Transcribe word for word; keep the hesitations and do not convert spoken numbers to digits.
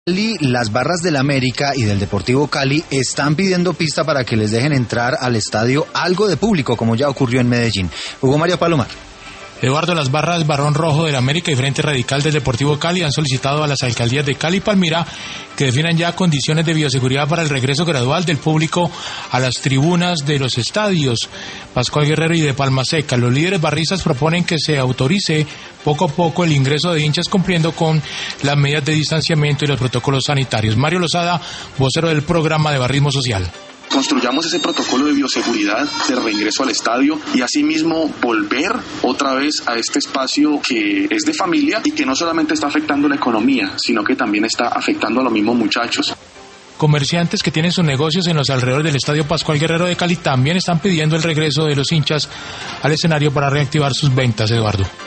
Cali, las barras del América y del Deportivo Cali están pidiendo pista para que les dejen entrar al estadio algo de público, como ya ocurrió en Medellín. Hugo Mario Palomar. Eduardo, las barras Barón Rojo del América y Frente Radical del Deportivo Cali han solicitado a las alcaldías de Cali y Palmira que definan ya condiciones de bioseguridad para el regreso gradual del público a las tribunas de los estadios Pascual Guerrero y de Palma Seca. Los líderes barristas proponen que se autorice poco a poco el ingreso de hinchas cumpliendo con las medidas de distanciamiento y los protocolos sanitarios. Mario Lozada, vocero del programa de Barrismo Social. Construyamos ese protocolo de bioseguridad de reingreso al estadio y asimismo volver otra vez a este espacio que es de familia y que no solamente está afectando la economía, sino que también está afectando a los mismos muchachos. Comerciantes que tienen sus negocios en los alrededores del Estadio Pascual Guerrero de Cali también están pidiendo el regreso de los hinchas al escenario para reactivar sus ventas, Eduardo.